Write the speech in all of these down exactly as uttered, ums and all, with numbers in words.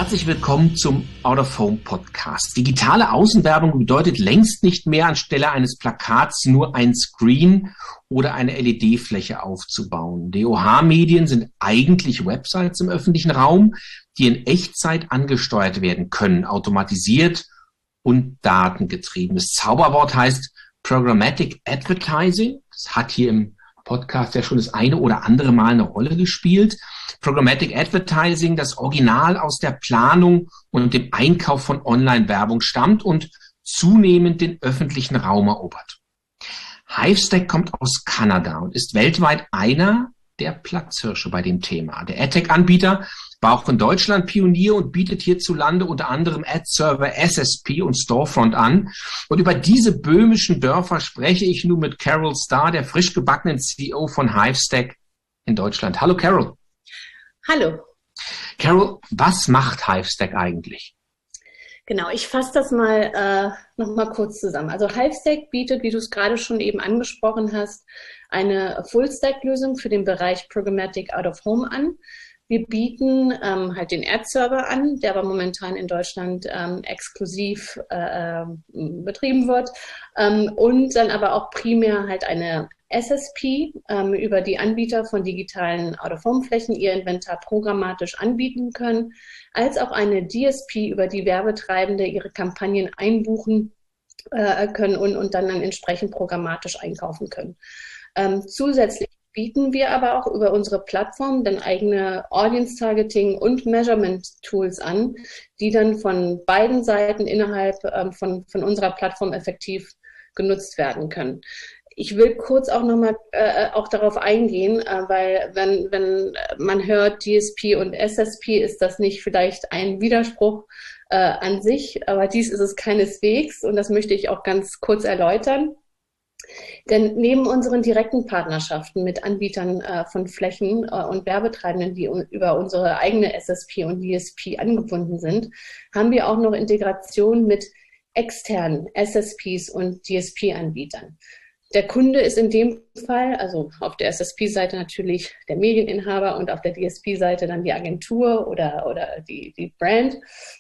Herzlich willkommen zum Out of Home Podcast. Digitale Außenwerbung bedeutet längst nicht mehr, anstelle eines Plakats nur ein Screen oder eine L E D-Fläche aufzubauen. D O H-Medien sind eigentlich Websites im öffentlichen Raum, die in Echtzeit angesteuert werden können, automatisiert und datengetrieben. Das Zauberwort heißt Programmatic Advertising. Das hat hier im Podcast ja schon das eine oder andere Mal eine Rolle gespielt. Programmatic Advertising, das Original aus der Planung und dem Einkauf von Online-Werbung stammt und zunehmend den öffentlichen Raum erobert. Hivestack kommt aus Kanada und ist weltweit einer der Platzhirsche bei dem Thema. Der AdTech-Anbieter war auch in Deutschland Pionier und bietet hierzulande unter anderem Ad-Server, S S P und Storefront an. Und über diese böhmischen Dörfer spreche ich nun mit Carol Starr, der frisch gebackenen C E O von Hivestack in Deutschland. Hallo Carol. Hallo. Carol, was macht Hivestack eigentlich? Genau, ich fasse das mal äh, noch mal kurz zusammen. Also Hivestack bietet, wie du es gerade schon eben angesprochen hast, eine Full-Stack-Lösung für den Bereich Programmatic Out of Home an. Wir bieten ähm, halt den Ad-Server an, der aber momentan in Deutschland ähm, exklusiv äh, betrieben wird, ähm, und dann aber auch primär halt eine S S P, ähm, über die Anbieter von digitalen Out-of-Home-Flächen ihr Inventar programmatisch anbieten können, als auch eine D S P, über die Werbetreibende ihre Kampagnen einbuchen äh, können und, und dann, dann entsprechend programmatisch einkaufen können. Ähm, zusätzlich bieten wir aber auch über unsere Plattform dann eigene Audience-Targeting- und Measurement-Tools an, die dann von beiden Seiten innerhalb ähm, von, von unserer Plattform effektiv genutzt werden können. Ich will kurz auch nochmal äh, auch darauf eingehen, äh, weil wenn, wenn man hört D S P und S S P, ist das nicht vielleicht ein Widerspruch äh, an sich, aber dies ist es keineswegs und das möchte ich auch ganz kurz erläutern. Denn neben unseren direkten Partnerschaften mit Anbietern äh, von Flächen äh, und Werbetreibenden, die un über unsere eigene S S P und D S P angebunden sind, haben wir auch noch Integration mit externen S S Ps und D S P-Anbietern. Der Kunde ist in dem Fall, also auf der S S P-Seite natürlich der Medieninhaber und auf der D S P-Seite dann die Agentur oder, oder die, die Brand,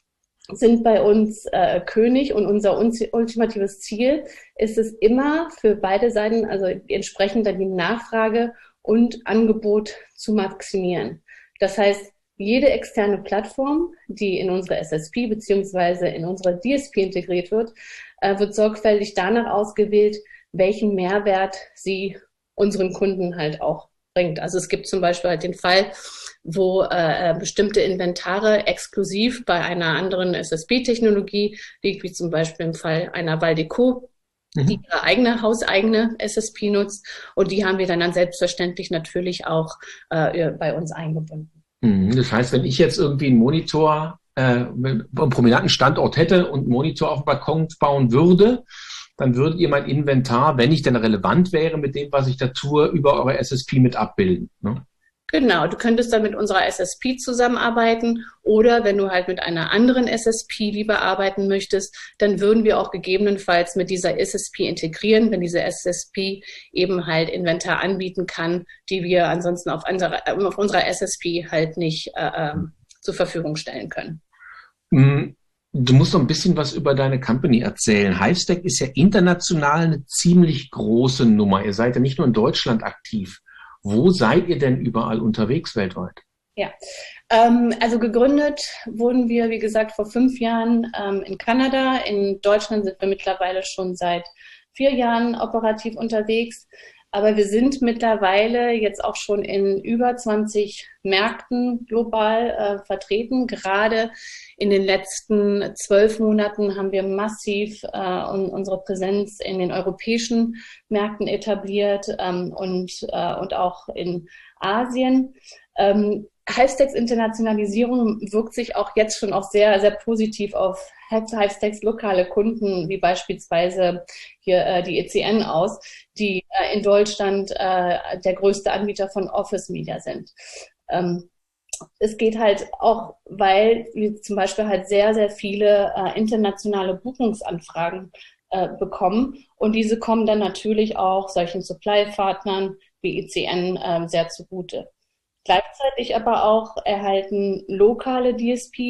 sind bei uns äh, König, und unser ultimatives Ziel ist es immer für beide Seiten, also entsprechend dann die Nachfrage und Angebot zu maximieren. Das heißt, jede externe Plattform, die in unsere S S P beziehungsweise in unsere D S P integriert wird, äh, wird sorgfältig danach ausgewählt, welchen Mehrwert sie unseren Kunden halt auch bringt. Also es gibt zum Beispiel halt den Fall, wo äh, bestimmte Inventare exklusiv bei einer anderen S S P-Technologie liegt, wie zum Beispiel im Fall einer Valdeco, mhm. die ihre eigene hauseigene S S P nutzt, und die haben wir dann, dann selbstverständlich natürlich auch äh, bei uns eingebunden. Das heißt, wenn ich jetzt irgendwie einen Monitor, äh, einen prominenten Standort hätte und einen Monitor auf dem Balkon bauen würde, dann würdet ihr mein Inventar, wenn ich denn relevant wäre mit dem, was ich da tue, über eure S S P mit abbilden, ne? Genau, du könntest dann mit unserer S S P zusammenarbeiten, oder wenn du halt mit einer anderen S S P lieber arbeiten möchtest, dann würden wir auch gegebenenfalls mit dieser S S P integrieren, wenn diese S S P eben halt Inventar anbieten kann, die wir ansonsten auf, andere, auf unserer S S P halt nicht äh, zur Verfügung stellen können. Mhm. Du musst noch ein bisschen was über deine Company erzählen. Hivestack ist ja international eine ziemlich große Nummer. Ihr seid ja nicht nur in Deutschland aktiv. Wo seid ihr denn überall unterwegs weltweit? Ja, ähm, also gegründet wurden wir, wie gesagt, vor fünf Jahren ähm, in Kanada. In Deutschland sind wir mittlerweile schon seit vier Jahren operativ unterwegs. Aber wir sind mittlerweile jetzt auch schon in über zwanzig Märkten global äh, vertreten. Gerade in den letzten zwölf Monaten haben wir massiv äh, un unsere Präsenz in den europäischen Märkten etabliert, ähm, und, äh, und auch in Asien. Ähm, Hivestacks Internationalisierung wirkt sich auch jetzt schon auch sehr, sehr positiv auf Hivestacks lokale Kunden, wie beispielsweise hier äh, die E C N aus, die äh, in Deutschland äh, der größte Anbieter von Office Media sind. Ähm, es geht halt auch, weil wir zum Beispiel halt sehr, sehr viele äh, internationale Buchungsanfragen äh, bekommen, und diese kommen dann natürlich auch solchen Supply-Partnern wie E C N äh, sehr zugute. Gleichzeitig aber auch erhalten lokale D S P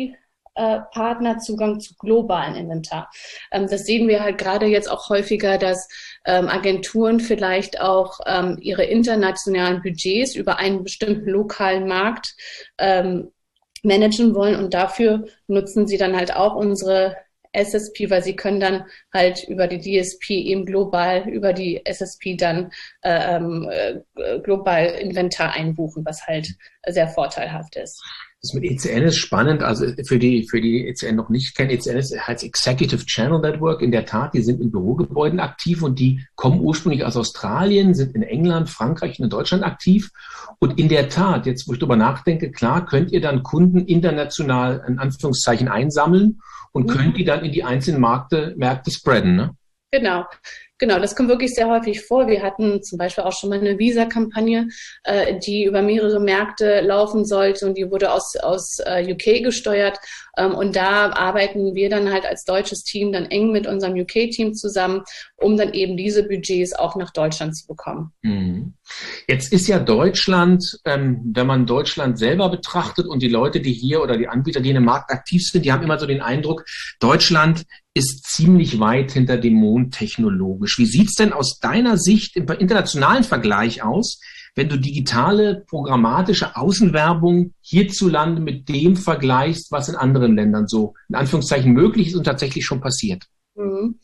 Partner Zugang zu globalen Inventar. Das sehen wir halt gerade jetzt auch häufiger, dass Agenturen vielleicht auch ihre internationalen Budgets über einen bestimmten lokalen Markt managen wollen und dafür nutzen sie dann halt auch unsere S S P, weil sie können dann halt über die D S P eben global, über die S S P dann äh, global Inventar einbuchen, was halt sehr vorteilhaft ist. Das mit E C N ist spannend, also für die, für die E C N noch nicht kennen, E C N ist, heißt Executive Channel Network, in der Tat, die sind in Bürogebäuden aktiv und die kommen ursprünglich aus Australien, sind in England, Frankreich und in Deutschland aktiv und in der Tat, jetzt wo ich drüber nachdenke, klar, könnt ihr dann Kunden international in Anführungszeichen einsammeln und mhm. könnt die dann in die einzelnen Märkte, Märkte spreaden, ne? Genau. Genau, das kommt wirklich sehr häufig vor. Wir hatten zum Beispiel auch schon mal eine Visa-Kampagne, äh, die über mehrere Märkte laufen sollte und die wurde aus, aus äh, U K gesteuert. Ähm, und da arbeiten wir dann halt als deutsches Team dann eng mit unserem U K-Team zusammen, um dann eben diese Budgets auch nach Deutschland zu bekommen. Mhm. Jetzt ist ja Deutschland, ähm, wenn man Deutschland selber betrachtet und die Leute, die hier oder die Anbieter, die in dem Markt aktiv sind, die haben immer so den Eindruck, Deutschland ist ziemlich weit hinter dem Mond technologisch. Wie sieht's denn aus deiner Sicht im internationalen Vergleich aus, wenn du digitale, programmatische Außenwerbung hierzulande mit dem vergleichst, was in anderen Ländern so in Anführungszeichen möglich ist und tatsächlich schon passiert? Mhm.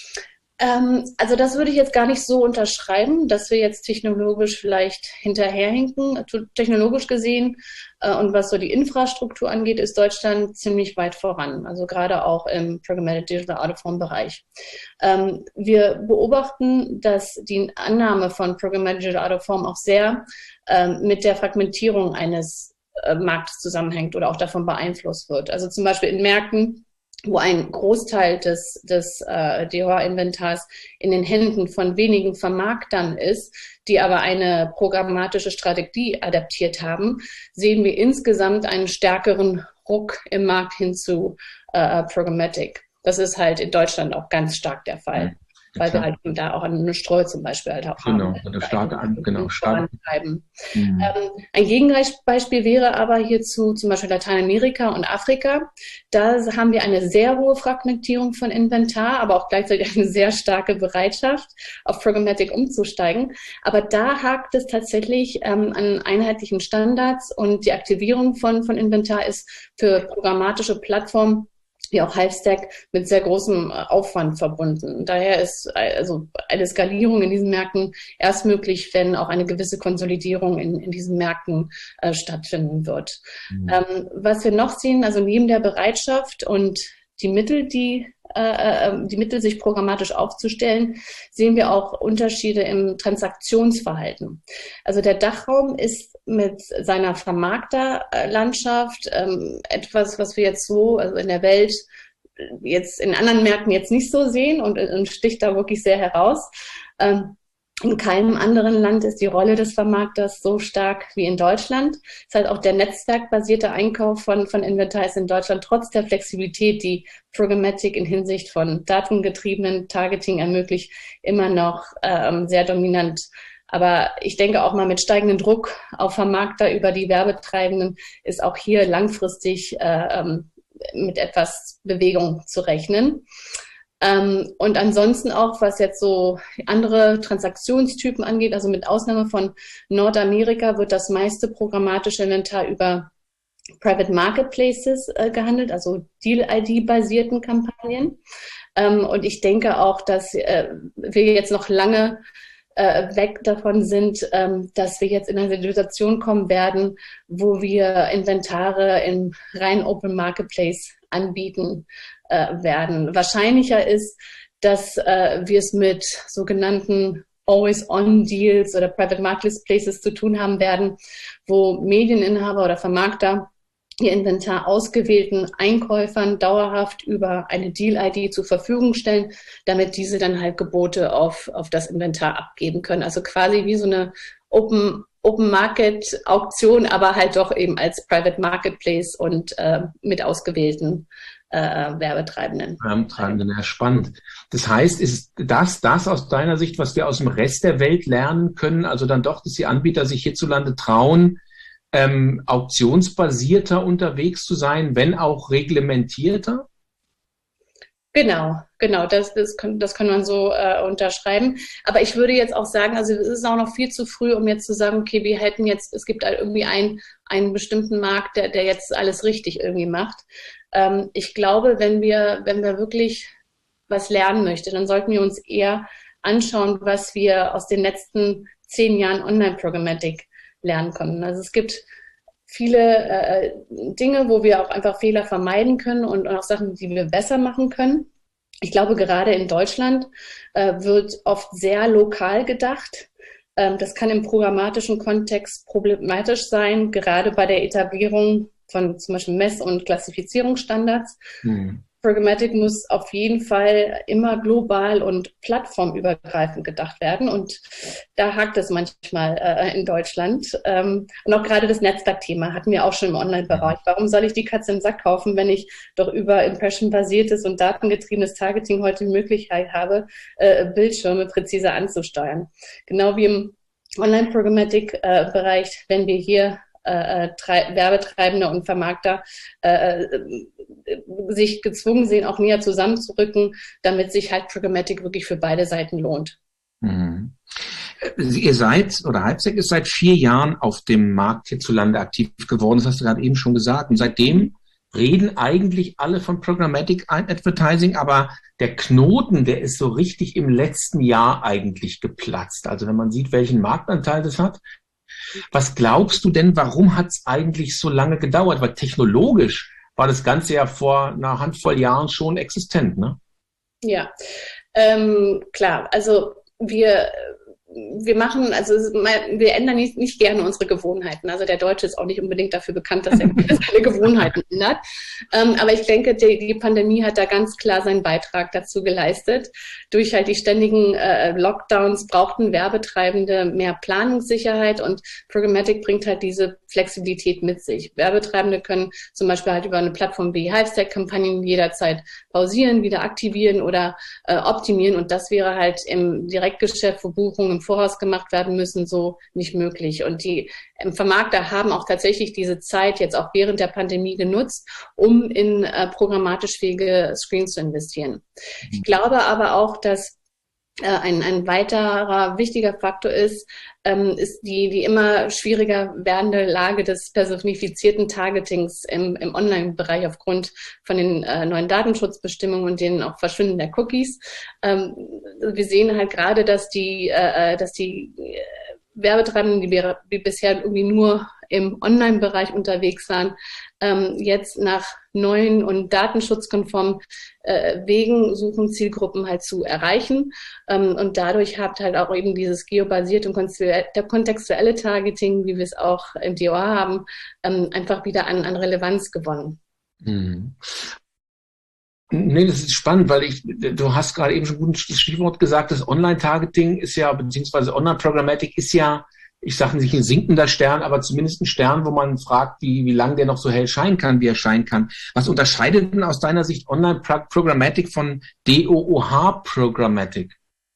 Ähm, also das würde ich jetzt gar nicht so unterschreiben, dass wir jetzt technologisch vielleicht hinterherhinken. Technologisch gesehen äh, und was so die Infrastruktur angeht, ist Deutschland ziemlich weit voran. Also gerade auch im Programmatic Digital Out-of-Home-Bereich. Ähm, wir beobachten, dass die Annahme von Programmatic Digital Out-of-Home auch sehr ähm, mit der Fragmentierung eines äh, Marktes zusammenhängt oder auch davon beeinflusst wird. Also zum Beispiel in Märkten, wo ein Großteil des, des äh, D O H-Inventars in den Händen von wenigen Vermarktern ist, die aber eine programmatische Strategie adaptiert haben, sehen wir insgesamt einen stärkeren Ruck im Markt hin zu äh, Programmatic. Das ist halt in Deutschland auch ganz stark der Fall. Ja, weil klar. Wir halt da auch eine Streu zum Beispiel halt auch genau, haben. Genau, starke an, genau, starke. Mhm. Ähm, ein Gegenbeispiel wäre aber hierzu zum Beispiel Lateinamerika und Afrika. Da haben wir eine sehr hohe Fragmentierung von Inventar, aber auch gleichzeitig eine sehr starke Bereitschaft, auf Programmatic umzusteigen. Aber da hakt es tatsächlich ähm, an einheitlichen Standards und die Aktivierung von, von Inventar ist für programmatische Plattformen wie auch Hivestack mit sehr großem Aufwand verbunden. Daher ist also eine Skalierung in diesen Märkten erst möglich, wenn auch eine gewisse Konsolidierung in, in diesen Märkten äh, stattfinden wird. Mhm. Ähm, was wir noch sehen, also neben der Bereitschaft und die Mittel, die äh, die Mittel, sich programmatisch aufzustellen, sehen wir auch Unterschiede im Transaktionsverhalten. Also der Dachraum ist mit seiner Vermarkterlandschaft ähm, etwas, was wir jetzt so, also in der Welt jetzt in anderen Märkten jetzt nicht so sehen und, und sticht da wirklich sehr heraus. Ähm, In keinem anderen Land ist die Rolle des Vermarkters so stark wie in Deutschland. Es ist halt auch der netzwerkbasierte Einkauf von, von Inventar ist in Deutschland trotz der Flexibilität, die Programmatic in Hinsicht von datengetriebenen Targeting ermöglicht, immer noch ähm, sehr dominant. Aber ich denke auch mal mit steigendem Druck auf Vermarkter über die Werbetreibenden ist auch hier langfristig äh, ähm, mit etwas Bewegung zu rechnen. Ähm, und ansonsten auch, was jetzt so andere Transaktionstypen angeht, also mit Ausnahme von Nordamerika wird das meiste programmatische Inventar über Private Marketplaces äh, gehandelt, also Deal-I D-basierten Kampagnen. Ähm, und ich denke auch, dass äh, wir jetzt noch lange äh, weg davon sind, ähm, dass wir jetzt in eine Situation kommen werden, wo wir Inventare im rein Open Marketplace anbieten äh, werden. Wahrscheinlicher ist, dass äh, wir es mit sogenannten Always-on-Deals oder Private Marketplaces zu tun haben werden, wo Medieninhaber oder Vermarkter ihr Inventar ausgewählten Einkäufern dauerhaft über eine Deal-I D zur Verfügung stellen, damit diese dann halt Gebote auf, auf das Inventar abgeben können. Also quasi wie so eine Open Open Market Auktion, aber halt doch eben als Private Marketplace und äh, mit ausgewählten äh, Werbetreibenden. Werbetreibenden, ja, spannend. Das heißt, ist das das aus deiner Sicht, was wir aus dem Rest der Welt lernen können? Also dann doch, dass die Anbieter sich hierzulande trauen, ähm, auktionsbasierter unterwegs zu sein, wenn auch reglementierter? Genau, genau, das, das, kann, das kann man so äh, unterschreiben. Aber ich würde jetzt auch sagen, also es ist auch noch viel zu früh, um jetzt zu sagen, okay, wir hätten jetzt, es gibt halt irgendwie einen, einen bestimmten Markt, der, der jetzt alles richtig irgendwie macht. Ähm, ich glaube, wenn wir, wenn wir wirklich was lernen möchten, dann sollten wir uns eher anschauen, was wir aus den letzten zehn Jahren Online-Programmatic lernen konnten. Also es gibt viele äh, Dinge, wo wir auch einfach Fehler vermeiden können und, und auch Sachen, die wir besser machen können. Ich glaube, gerade in Deutschland äh, wird oft sehr lokal gedacht. Ähm, das kann im programmatischen Kontext problematisch sein, gerade bei der Etablierung von zum Beispiel Mess- und Klassifizierungsstandards. Hm. Programmatic muss auf jeden Fall immer global und plattformübergreifend gedacht werden. Und da hakt es manchmal äh, in Deutschland. Ähm, und auch gerade das Netzwerkthema hatten wir auch schon im Online-Bereich. Warum soll ich die Katze im Sack kaufen, wenn ich doch über Impression-basiertes und datengetriebenes Targeting heute die Möglichkeit habe, äh, Bildschirme präziser anzusteuern? Genau wie im Online-Programmatic-Bereich, äh, wenn wir hier Äh, Werbetreibende und Vermarkter äh, sich gezwungen sehen, auch näher zusammenzurücken, damit sich halt Programmatic wirklich für beide Seiten lohnt. Mhm. Ihr seid, oder Halbsec ist seit vier Jahren auf dem Markt hierzulande aktiv geworden, das hast du gerade eben schon gesagt. Und seitdem reden eigentlich alle von Programmatic Advertising, aber der Knoten, der ist so richtig im letzten Jahr eigentlich geplatzt. Also wenn man sieht, welchen Marktanteil das hat. Was glaubst du denn, warum hat es eigentlich so lange gedauert? Weil technologisch war das Ganze ja vor einer Handvoll Jahren schon existent, ne? Ja, ähm, klar. Also wir wir machen, also wir ändern nicht, nicht gerne unsere Gewohnheiten. Also der Deutsche ist auch nicht unbedingt dafür bekannt, dass er seine Gewohnheiten ändert. Ähm, aber ich denke, die, die Pandemie hat da ganz klar seinen Beitrag dazu geleistet. Durch halt die ständigen äh, Lockdowns brauchten Werbetreibende mehr Planungssicherheit und Programmatic bringt halt diese Flexibilität mit sich. Werbetreibende können zum Beispiel halt über eine Plattform wie Halbstack-Kampagnen jederzeit pausieren, wieder aktivieren oder äh, optimieren und das wäre halt im Direktgeschäft, wo Buchungen im Voraus gemacht werden müssen, so nicht möglich. Und die ähm, Vermarkter haben auch tatsächlich diese Zeit jetzt auch während der Pandemie genutzt, um in äh, programmatisch fähige Screens zu investieren. Ich glaube aber auch, dass Ein, ein weiterer wichtiger Faktor ist, ähm, ist die, die immer schwieriger werdende Lage des personifizierten Targetings im, im Online-Bereich aufgrund von den äh, neuen Datenschutzbestimmungen und den auch Verschwinden der Cookies. Ähm, wir sehen halt gerade, dass die, äh, dass die äh, Werbetreibenden, die, die bisher irgendwie nur im Online-Bereich unterwegs waren, ähm, jetzt nach neuen und datenschutzkonformen äh, Wegen suchen, Zielgruppen halt zu erreichen. Ähm, und dadurch hat halt auch eben dieses geobasierte und der kontextuelle Targeting, wie wir es auch im D O A haben, ähm, einfach wieder an, an Relevanz gewonnen. Hm. Nee, das ist spannend, weil ich, du hast gerade eben schon gut das Stichwort gesagt, das Online-Targeting ist ja, beziehungsweise Online-Programmatic ist ja, ich sage nicht ein sinkender Stern, aber zumindest ein Stern, wo man fragt, wie, wie lange der noch so hell scheinen kann, wie er scheinen kann. Was unterscheidet denn aus deiner Sicht Online-Programmatic von D O O H-Programmatic?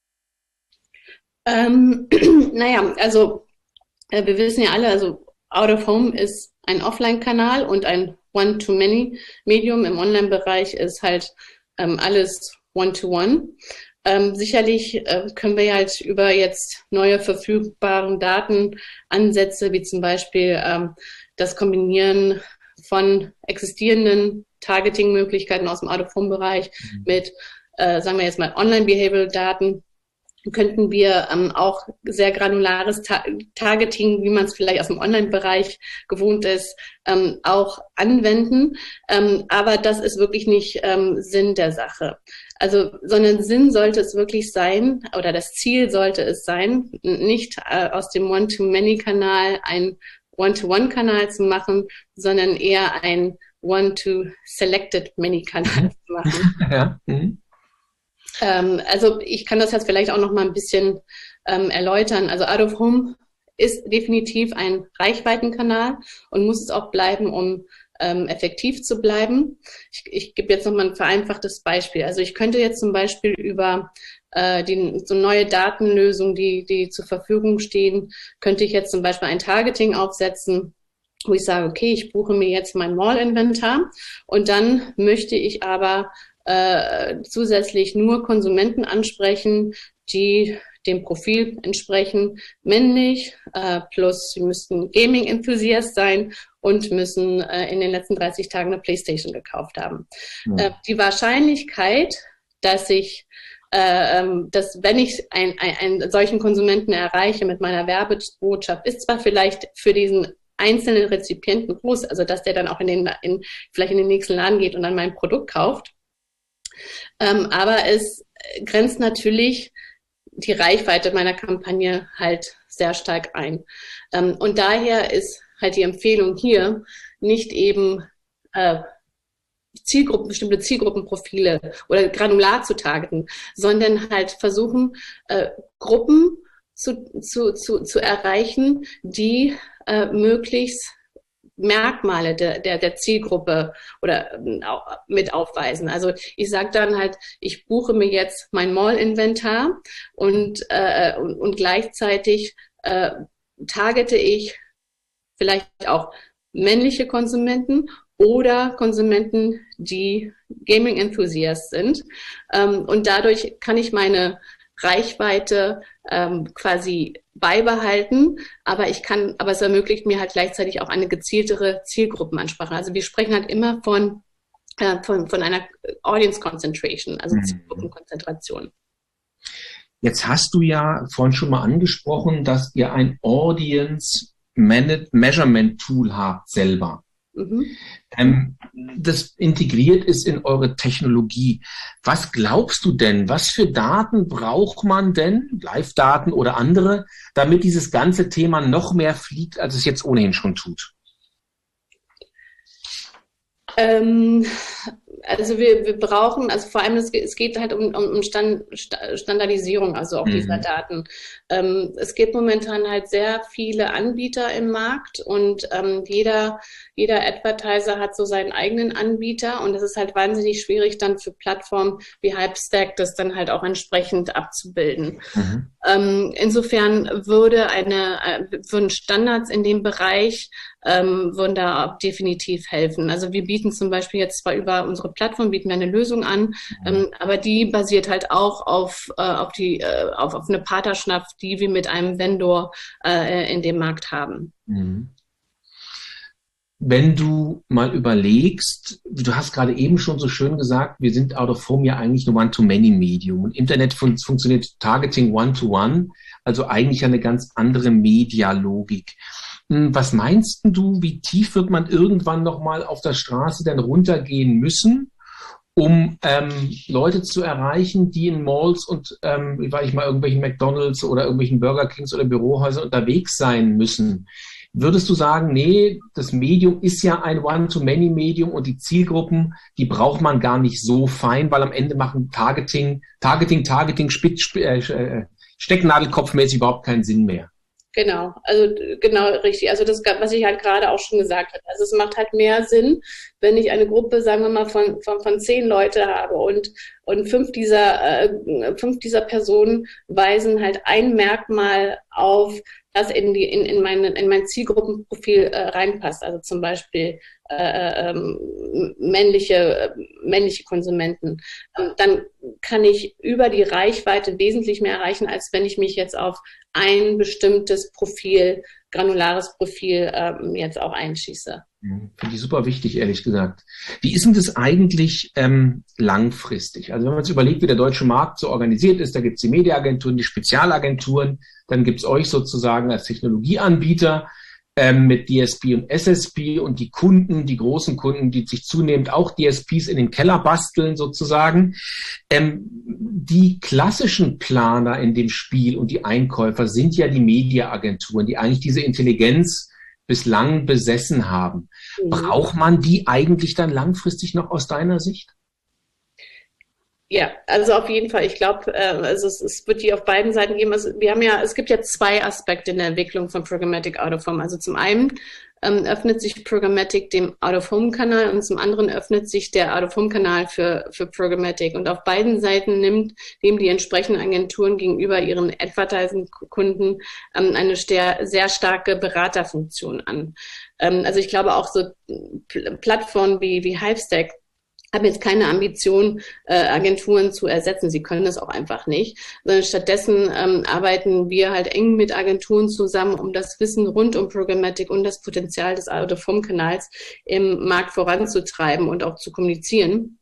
Ähm, naja, also äh, wir wissen ja alle, also Out of Home ist ein Offline-Kanal und ein One-to-Many-Medium. Im Online-Bereich ist halt ähm, alles One-to-One. Ähm, sicherlich äh, können wir halt über jetzt neue verfügbaren Datenansätze, wie zum Beispiel ähm, das Kombinieren von existierenden Targeting-Möglichkeiten aus dem Out-of-Home-Bereich mhm. mit, äh, sagen wir jetzt mal, Online-Behavioral-Daten, könnten wir ähm, auch sehr granulares Ta- Targeting, wie man es vielleicht aus dem Online-Bereich gewohnt ist, ähm, auch anwenden. Ähm, aber das ist wirklich nicht ähm, Sinn der Sache. Also, sondern Sinn sollte es wirklich sein, oder das Ziel sollte es sein, nicht äh, aus dem One-to-Many-Kanal ein One-to-One-Kanal zu machen, sondern eher ein One-to-Selected-Many-Kanal zu machen. Ja. Mhm. Ähm, also ich kann das jetzt vielleicht auch noch mal ein bisschen ähm, erläutern. Also Out of Home ist definitiv ein Reichweitenkanal und muss es auch bleiben, um ähm, effektiv zu bleiben. Ich, ich gebe jetzt noch mal ein vereinfachtes Beispiel. Also ich könnte jetzt zum Beispiel über äh, die, so neue Datenlösungen, die, die zur Verfügung stehen, könnte ich jetzt zum Beispiel ein Targeting aufsetzen, wo ich sage, okay, ich buche mir jetzt mein Mall-Inventar und dann möchte ich aber äh, zusätzlich nur Konsumenten ansprechen, die dem Profil entsprechen, männlich, äh, plus sie müssten Gaming-Enthusiast sein und müssen äh, in den letzten dreißig Tagen eine PlayStation gekauft haben. Ja. Äh, die Wahrscheinlichkeit, dass ich äh, dass wenn ich ein, ein, einen solchen Konsumenten erreiche mit meiner Werbebotschaft, ist zwar vielleicht für diesen einzelnen Rezipienten groß, also dass der dann auch in den, in, vielleicht in den nächsten Laden geht und dann mein Produkt kauft, ähm, aber es grenzt natürlich die Reichweite meiner Kampagne halt sehr stark ein. Ähm, und daher ist halt die Empfehlung hier, nicht eben äh, Zielgruppen, bestimmte Zielgruppenprofile oder granular zu targeten, sondern halt versuchen, äh, Gruppen zu, zu, zu, zu erreichen, die äh, möglichst Merkmale der, der, der Zielgruppe oder äh, mit aufweisen. Also ich sage dann halt, ich buche mir jetzt mein Mall-Inventar und, äh, und, und gleichzeitig äh, targete ich vielleicht auch männliche Konsumenten oder Konsumenten, die Gaming-Enthusiast sind. Ähm, und dadurch kann ich meine Reichweite ähm, quasi beibehalten, aber ich kann, aber es ermöglicht mir halt gleichzeitig auch eine gezieltere Zielgruppenansprache. Also wir sprechen halt immer von, äh, von, von einer Audience Concentration, also mhm. Zielgruppenkonzentration. Jetzt hast du ja vorhin schon mal angesprochen, dass ihr ein Audience Measurement Tool habt selber. Mhm. Ähm, das integriert ist in eure Technologie. Was glaubst du denn, was für Daten braucht man denn, Live-Daten oder andere, damit dieses ganze Thema noch mehr fliegt, als es jetzt ohnehin schon tut? Ähm, also wir, wir brauchen, also vor allem es, es geht halt um, um Stand, Standardisierung, also auch mhm. dieser Daten. Ähm, es gibt momentan halt sehr viele Anbieter im Markt und ähm, jeder, jeder Advertiser hat so seinen eigenen Anbieter und es ist halt wahnsinnig schwierig dann für Plattformen wie Hypestack das dann halt auch entsprechend abzubilden. Mhm. Ähm, insofern würde eine, äh, würden Standards in dem Bereich ähm, würden da auch definitiv helfen. Also wir bieten zum Beispiel jetzt zwar über unsere Plattform bieten wir eine Lösung an, mhm. ähm, aber die basiert halt auch auf, äh, auf, die, äh, auf, auf eine Partnerschaft, die wir mit einem Vendor äh, in dem Markt haben. Mhm. Wenn du mal überlegst, du hast gerade eben schon so schön gesagt, wir sind out of home ja eigentlich ein One-to-Many-Medium und Internet fun- funktioniert Targeting One-to-One, also eigentlich eine ganz andere Medialogik. Was meinst du, wie tief wird man irgendwann nochmal auf der Straße denn runtergehen müssen, um ähm, Leute zu erreichen, die in Malls und, ähm, wie war ich mal, irgendwelchen McDonalds oder irgendwelchen Burger Kings oder Bürohäusern unterwegs sein müssen? Würdest du sagen, nee, das Medium ist ja ein One-to-Many-Medium und die Zielgruppen, die braucht man gar nicht so fein, weil am Ende machen Targeting, Targeting, Targeting, Spitz, äh, Stecknadelkopfmäßig überhaupt keinen Sinn mehr. Genau, also genau richtig. Also das, was ich halt gerade auch schon gesagt habe. Also es macht halt mehr Sinn, wenn ich eine Gruppe, sagen wir mal, von von, von zehn Leute habe und und fünf dieser äh, fünf dieser Personen weisen halt ein Merkmal auf, das in die in in meine in mein Zielgruppenprofil äh, reinpasst. Also zum Beispiel äh, ähm, männliche äh, männliche Konsumenten. Ähm, dann kann ich über die Reichweite wesentlich mehr erreichen, als wenn ich mich jetzt auf ein bestimmtes Profil, granulares Profil ähm, jetzt auch einschieße. Finde ich super wichtig, ehrlich gesagt. Wie ist denn das eigentlich ähm, langfristig? Also wenn man sich überlegt, wie der deutsche Markt so organisiert ist, da gibt es die Mediaagenturen, die Spezialagenturen, dann gibt es euch sozusagen als Technologieanbieter ähm, mit D S P und S S P und die Kunden, die großen Kunden, die sich zunehmend auch D S Ps in den Keller basteln sozusagen. Ähm, die klassischen Planer in dem Spiel und die Einkäufer sind ja die Mediaagenturen, die eigentlich diese Intelligenz bislang besessen haben. Mhm. Braucht man die eigentlich dann langfristig noch aus deiner Sicht? Ja, also auf jeden Fall. Ich glaube, äh, also es, es wird die auf beiden Seiten geben. Also wir haben ja, es gibt ja zwei Aspekte in der Entwicklung von Programmatic Out of Home. Also zum einen ähm, öffnet sich Programmatic dem Out-of-Home-Kanal und zum anderen öffnet sich der Out-of-Home-Kanal für, für Programmatic. Und auf beiden Seiten nimmt, nehmen die entsprechenden Agenturen gegenüber ihren Advertising-Kunden ähm, eine sehr, sehr starke Beraterfunktion an. Ähm, also ich glaube auch so Pl- Plattformen wie, wie Hivestack haben jetzt keine Ambition, äh, Agenturen zu ersetzen. Sie können das auch einfach nicht. Sondern stattdessen ähm, arbeiten wir halt eng mit Agenturen zusammen, um das Wissen rund um Programmatic und das Potenzial des Out-of-Home-Kanals im Markt voranzutreiben und auch zu kommunizieren.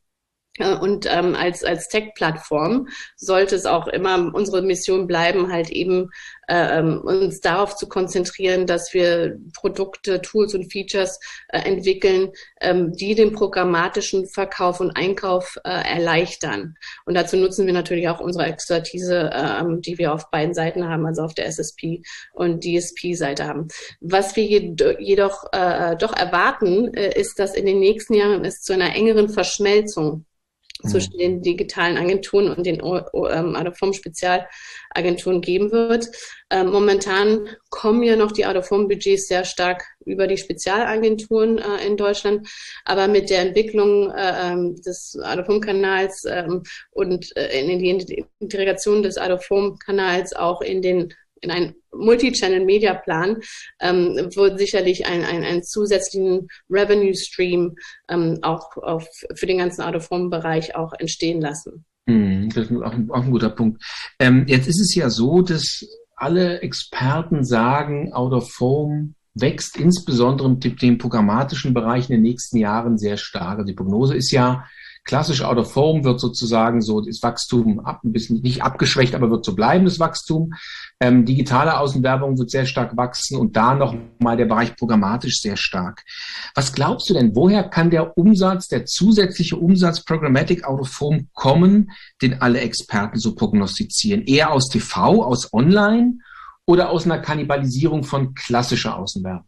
Und ähm, als, als Tech-Plattform sollte es auch immer unsere Mission bleiben, halt eben äh, uns darauf zu konzentrieren, dass wir Produkte, Tools und Features äh, entwickeln, ähm, die den programmatischen Verkauf und Einkauf äh, erleichtern. Und dazu nutzen wir natürlich auch unsere Expertise, äh, die wir auf beiden Seiten haben, also auf der S S P und D S P-Seite haben. Was wir jed- jedoch äh, doch erwarten, äh, ist, dass in den nächsten Jahren es zu einer engeren Verschmelzung zwischen den digitalen Agenturen und den ähm, Out-of-Home-Spezialagenturen geben wird. Ähm, momentan kommen ja noch die Out-of-Home-Budgets sehr stark über die Spezialagenturen äh, in Deutschland, aber mit der Entwicklung äh, des Out-of-Home-Kanals ähm, und äh, in die Integration des Out-of-Home-Kanals auch in den in einen Multi-Channel-Media-Plan ähm, wird sicherlich ein, ein, ein zusätzlichen Revenue-Stream ähm, auch auf, für den ganzen Out-of-Home-Bereich auch entstehen lassen. Hm, das ist auch ein, auch ein guter Punkt. Ähm, jetzt ist es ja so, dass alle Experten sagen, Out-of-Home wächst insbesondere im dem programmatischen Bereich in den nächsten Jahren sehr stark. Die Prognose ist ja, klassisch Out-of-Home wird sozusagen so das Wachstum ab, ein bisschen nicht abgeschwächt, aber wird so bleiben, das Wachstum. Ähm, digitale Außenwerbung wird sehr stark wachsen und da noch mal der Bereich programmatisch sehr stark. Was glaubst du denn, woher kann der Umsatz, der zusätzliche Umsatz Programmatic Out-of-Home kommen, den alle Experten so prognostizieren? Eher aus T V, aus Online oder aus einer Kannibalisierung von klassischer Außenwerbung?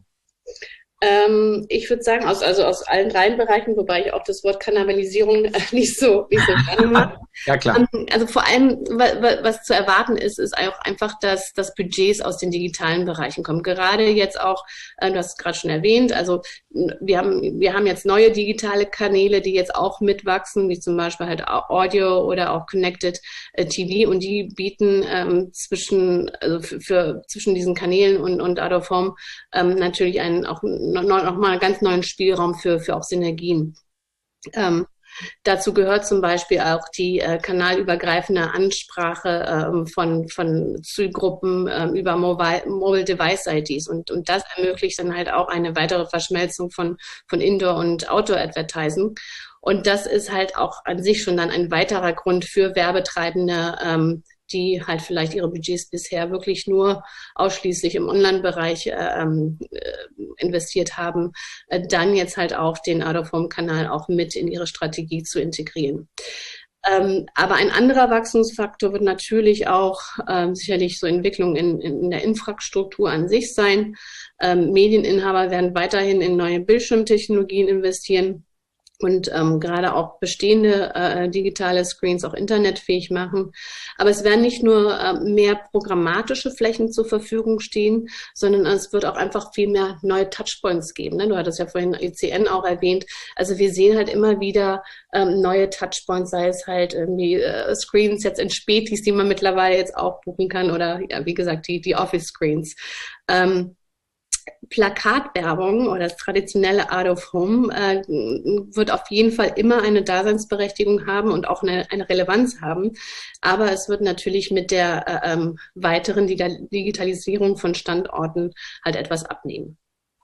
Ähm, ich würde sagen, aus, also aus allen drei Bereichen, wobei ich auch das Wort Kannibalisierung äh, nicht so, nicht so gerne mag. Ja, klar. Ähm, also vor allem, wa, wa, was zu erwarten ist, ist auch einfach, dass, dass Budgets aus den digitalen Bereichen kommen. Gerade jetzt auch, äh, du hast es gerade schon erwähnt, also wir haben, wir haben jetzt neue digitale Kanäle, die jetzt auch mitwachsen, wie zum Beispiel halt Audio oder auch Connected äh, T V, und die bieten ähm, zwischen, also für, für zwischen diesen Kanälen und, und Out-of-Home ähm, natürlich einen auch noch, noch mal einen ganz neuen Spielraum für, für auch Synergien. Ähm, Dazu gehört zum Beispiel auch die äh, kanalübergreifende Ansprache ähm, von, von Zielgruppen ähm, über Mobile, Mobile Device I Ds. Und, und das ermöglicht dann halt auch eine weitere Verschmelzung von, von Indoor- und Outdoor-Advertising. Und das ist halt auch an sich schon dann ein weiterer Grund für Werbetreibende, ähm, die halt vielleicht ihre Budgets bisher wirklich nur ausschließlich im Online-Bereich äh, äh, investiert haben, äh, dann jetzt halt auch den Out-of-Home-Kanal auch mit in ihre Strategie zu integrieren. Ähm, aber ein anderer Wachstumsfaktor wird natürlich auch ähm, sicherlich so Entwicklung in, in der Infrastruktur an sich sein. Ähm, Medieninhaber werden weiterhin in neue Bildschirmtechnologien investieren und ähm, gerade auch bestehende äh, digitale Screens auch internetfähig machen. Aber es werden nicht nur äh, mehr programmatische Flächen zur Verfügung stehen, sondern es wird auch einfach viel mehr neue Touchpoints geben. Ne? Du hattest ja vorhin I C N auch erwähnt. Also wir sehen halt immer wieder ähm, neue Touchpoints, sei es halt irgendwie äh, Screens jetzt in Spätis, die man mittlerweile jetzt auch buchen kann, oder ja, wie gesagt, die, die Office-Screens. Ähm, Plakatwerbung oder das traditionelle Out-of-Home äh, wird auf jeden Fall immer eine Daseinsberechtigung haben und auch eine, eine Relevanz haben. Aber es wird natürlich mit der äh, ähm, weiteren Digitalisierung von Standorten halt etwas abnehmen.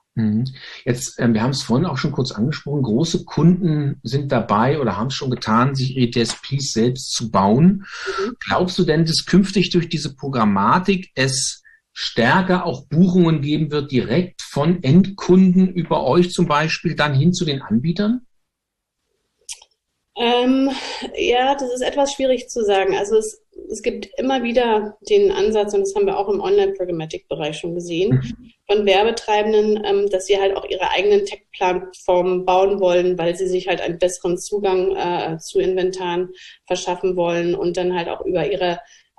Jetzt, äh, wir haben es vorhin auch schon kurz angesprochen, große Kunden sind dabei oder haben es schon getan, sich ihre D S Ps selbst zu bauen. Mhm. Glaubst du denn, dass künftig durch diese Programmatik es stärker auch Buchungen geben wird, direkt von Endkunden über euch zum Beispiel dann hin zu den Anbietern? Ähm, ja, das ist etwas schwierig zu sagen. Also es, es gibt immer wieder den Ansatz, und das haben wir auch im Online-Programmatic-Bereich schon gesehen, mhm. von Werbetreibenden, ähm, dass sie halt auch ihre eigenen Tech-Plattformen bauen wollen, weil sie sich halt einen besseren Zugang äh, zu Inventaren verschaffen wollen und dann halt auch über ihre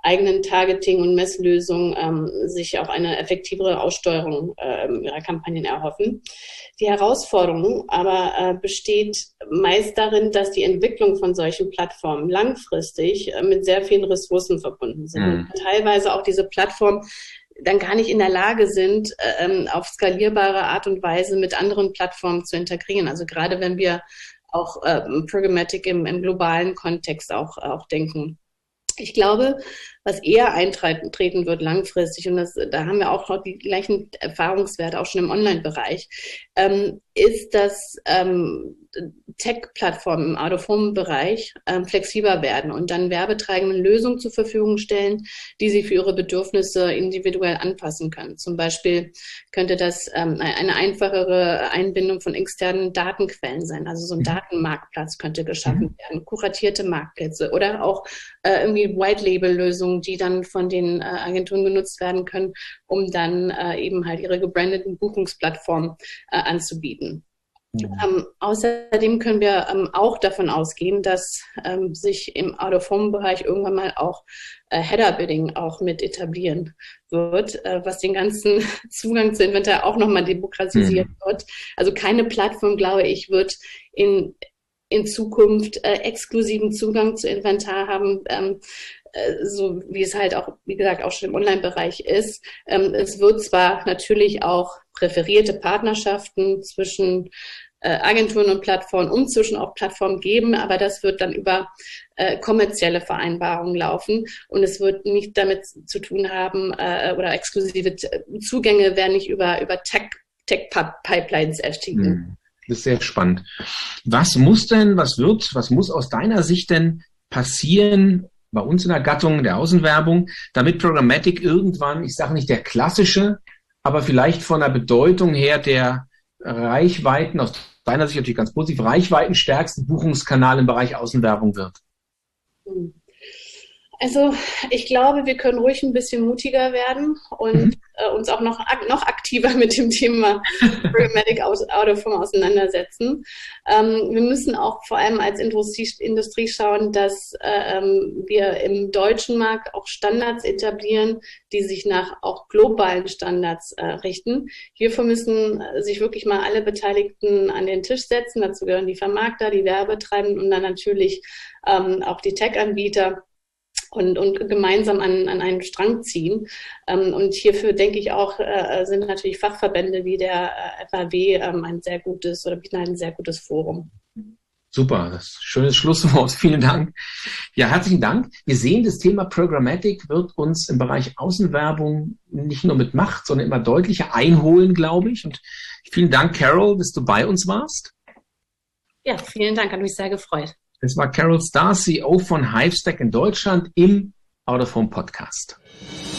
eigenen Targeting- und Messlösungen ähm, sich auch eine effektivere Aussteuerung äh, ihrer Kampagnen erhoffen. Die Herausforderung aber äh, besteht meist darin, dass die Entwicklung von solchen Plattformen langfristig äh, mit sehr vielen Ressourcen verbunden sind. Mhm. Und teilweise auch diese Plattformen dann gar nicht in der Lage sind, äh, auf skalierbare Art und Weise mit anderen Plattformen zu integrieren. Also gerade wenn wir auch äh, Programmatic im, im globalen Kontext auch, auch denken. Ich glaube, was eher eintreten wird langfristig, und das, da haben wir auch noch die gleichen Erfahrungswerte, auch schon im Online-Bereich, ähm, ist, dass ähm, Tech-Plattformen im Out-of-Home-Bereich ähm, flexibler werden und dann Werbetreibenden Lösungen zur Verfügung stellen, die sie für ihre Bedürfnisse individuell anpassen können. Zum Beispiel könnte das ähm, eine einfachere Einbindung von externen Datenquellen sein. Also so ein Datenmarktplatz könnte geschaffen werden, kuratierte Marktplätze oder auch äh, irgendwie White-Label-Lösungen, die dann von den äh, Agenturen genutzt werden können, um dann äh, eben halt ihre gebrandeten Buchungsplattformen äh, anzubieten. Mhm. Ähm, außerdem können wir ähm, auch davon ausgehen, dass ähm, sich im Out-of-Home-Bereich irgendwann mal auch äh, Header-Bidding auch mit etablieren wird, äh, was den ganzen Zugang zu Inventar auch nochmal demokratisiert mhm. wird. Also keine Plattform, glaube ich, wird in in Zukunft äh, exklusiven Zugang zu Inventar haben, ähm, äh, so wie es halt auch, wie gesagt, auch schon im Online-Bereich ist. Ähm, es wird zwar natürlich auch präferierte Partnerschaften zwischen äh, Agenturen und Plattformen und zwischen auch Plattformen geben, aber das wird dann über äh, kommerzielle Vereinbarungen laufen und es wird nicht damit zu tun haben äh, oder exklusive Zugänge werden nicht über, über Tech, Tech-Pipelines erstiegen. Hm. Das ist sehr spannend. Was muss denn, was wird, was muss aus deiner Sicht denn passieren bei uns in der Gattung der Außenwerbung, damit Programmatic irgendwann, ich sage nicht der klassische, aber vielleicht von der Bedeutung her der Reichweiten, aus deiner Sicht natürlich ganz positiv, reichweitenstärksten Buchungskanal im Bereich Außenwerbung wird? Also ich glaube, wir können ruhig ein bisschen mutiger werden und mhm. äh, uns auch noch, noch aktiver mit dem Thema Programmatic Out-of-Home auseinandersetzen. Ähm, wir müssen auch vor allem als Industrie, Industrie schauen, dass äh, wir im deutschen Markt auch Standards etablieren, die sich nach auch globalen Standards äh, richten. Hierfür müssen sich wirklich mal alle Beteiligten an den Tisch setzen. Dazu gehören die Vermarkter, die Werbetreibenden und dann natürlich ähm, auch die Tech-Anbieter. Und, und gemeinsam an, an einen Strang ziehen. Ähm, und hierfür denke ich auch, äh, sind natürlich Fachverbände wie der äh, F A W ähm, ein sehr gutes oder bieten ein sehr gutes Forum. Super, das ist ein schönes Schlusswort. Vielen Dank. Ja, herzlichen Dank. Wir sehen, das Thema Programmatic wird uns im Bereich Außenwerbung nicht nur mit Macht, sondern immer deutlicher einholen, glaube ich. Und vielen Dank, Carol, dass du bei uns warst. Ja, vielen Dank, hat mich sehr gefreut. Das war Carol Starr, C E O von Hivestack in Deutschland im Out-of-Home Podcast.